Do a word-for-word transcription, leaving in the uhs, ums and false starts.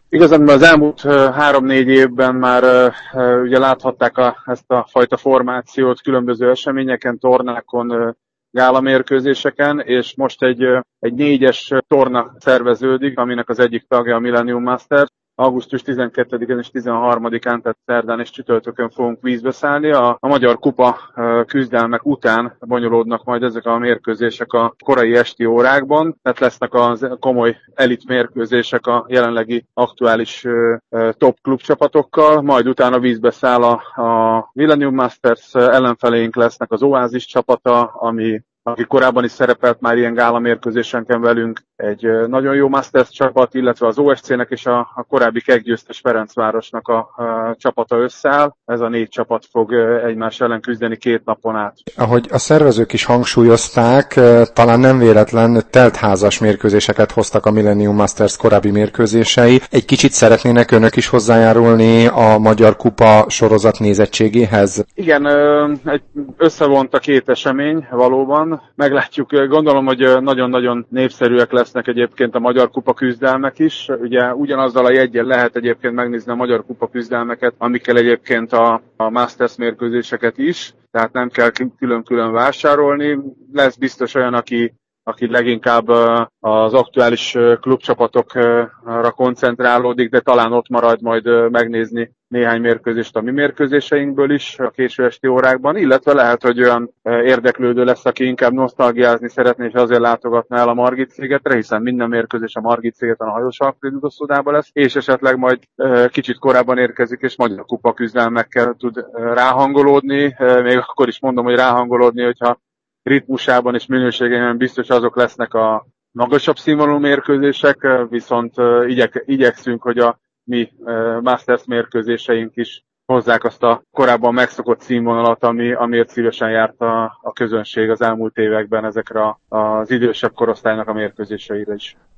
Igazán az elmúlt három-négy évben már uh, ugye láthatták a, ezt a fajta formációt különböző eseményeken, tornákon, gálamérkőzéseken, és most egy, egy négyes torna szerveződik, aminek az egyik tagja a Millennium Masters. augusztus tizenkettedikén és tizenharmadikán, tehát szerdán és csütörtökön fogunk vízbe szállni. A, a Magyar Kupa küzdelmek után bonyolódnak majd ezek a mérkőzések a korai esti órákban, tehát lesznek az komoly elit mérkőzések a jelenlegi aktuális top klubcsapatokkal, majd utána vízbe száll a, a Millennium Masters, ellenfeleink lesznek az Oasis csapata, ami aki korábban is szerepelt már ilyen gála mérkőzésenken velünk, egy nagyon jó Masters csapat, illetve az o es cé-nek és a, a korábbi keggyőztes Ferencvárosnak a, a csapata összeáll. Ez a négy csapat fog egymás ellen küzdeni két napon át. Ahogy a szervezők is hangsúlyozták, talán nem véletlen teltházas mérkőzéseket hoztak a Millennium Masters korábbi mérkőzései. Egy kicsit szeretnének önök is hozzájárulni a Magyar Kupa sorozat nézettségéhez? Igen, egy összevont a két esemény valóban. Meglátjuk, gondolom, hogy nagyon-nagyon népszerűek lesznek egyébként a Magyar Kupa küzdelmek is. Ugye ugyanazzal a jeggyel lehet egyébként megnézni a Magyar Kupa küzdelmeket, amikkel egyébként a, a Masters mérkőzéseket is, tehát nem kell külön-külön vásárolni. Lesz biztos olyan, aki aki leginkább az aktuális klubcsapatokra koncentrálódik, de talán ott marad majd megnézni néhány mérkőzést a mi mérkőzéseinkből is a késő esti órákban, illetve lehet, hogy olyan érdeklődő lesz, aki inkább nosztalgiázni szeretné, és azért látogatná el a Margit szigetre, hiszen minden mérkőzés a Margit szigeten a hajós Alfréd utószodában lesz, és esetleg majd kicsit korábban érkezik, és Magyar Kupa küzdelmekkel tud ráhangolódni, még akkor is mondom, hogy ráhangolódni, hogyha ritmusában és minőségében biztos azok lesznek a magasabb színvonalú mérkőzések, viszont igyek, igyekszünk, hogy a mi Masters mérkőzéseink is hozzák azt a korábban megszokott színvonalat, ami, amiért szívesen járt a, a közönség az elmúlt években ezekre az idősebb korosztálynak a mérkőzéseire is.